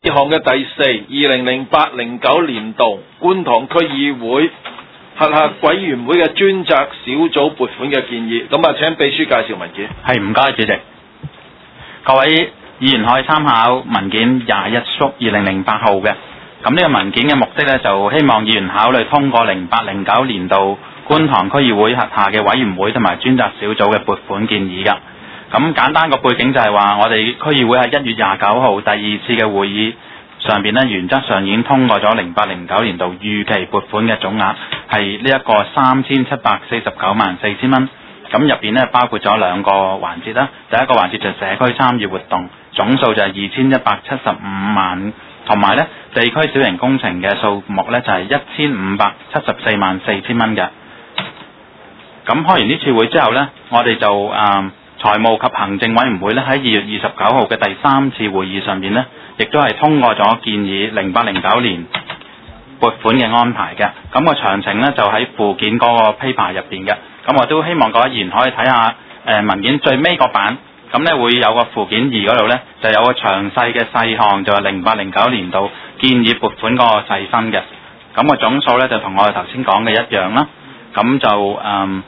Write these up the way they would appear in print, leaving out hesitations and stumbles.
呢項嘅第四2008-09年度觀塘區議會轄下委員會嘅專責小組撥款嘅建議，咁啊請秘書介紹文件。 係，唔該主席。各位議員可以參考文件21/2008號嘅。咁呢個文件嘅目的呢，就希望議員考慮通過08-09年度觀塘區議會轄下嘅委員會同埋專責小組嘅撥款建議㗎。咁簡單個背景就係話，我哋區議會喺1月29號第二次嘅會議上邊呢，原則上已經通過咗08-09年度預期撥款嘅總額係呢一個37494000蚊。咁入邊呢，包括咗兩個環節啦。第一個環節就係社區參與活動，總數就係2175萬，同埋呢地區小型工程嘅數目呢，就係15744000蚊嘅。咁開完呢次會之後呢，我哋就財務及行政委員會呢，喺2月29號嘅第三次會議上面呢，亦都係通過咗建議08-09年撥款嘅安排嘅。咁個詳情呢，就喺附件嗰個 paper 入邊嘅。咁我都希望各位議員可以睇下文件最尾個版，咁呢會有個附件2嗰度呢，就有個詳細嘅細項，就係08-09年度建議撥款嗰個細分嘅。咁個總數呢，就同我哋頭先講嘅一樣啦。咁就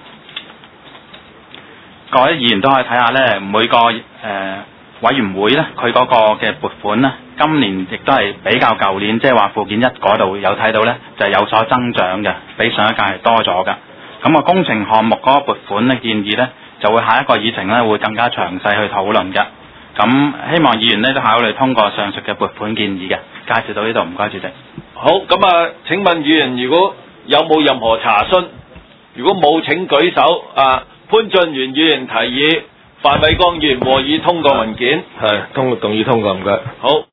各位議員都可以睇下呢，每個委員會呢，佢嗰個嘅撥款呢，今年亦都係比較舊年，即係話附件1嗰度有睇到呢，就係有所增長嘅，比上一屆係多咗㗎。咁個工程項目嗰個撥款嘅建議呢，就會下一個議程呢會更加詳細去討論嘅。咁希望議員呢都考慮通過上述嘅撥款建議嘅。介紹到呢度，唔該主席。 好，咁啊，請問議員如果有冇任何查詢？如果冇，請舉手。潘俊源議員提議，范偉剛議員和議通過文件。 係，同意通過，唔該。 好。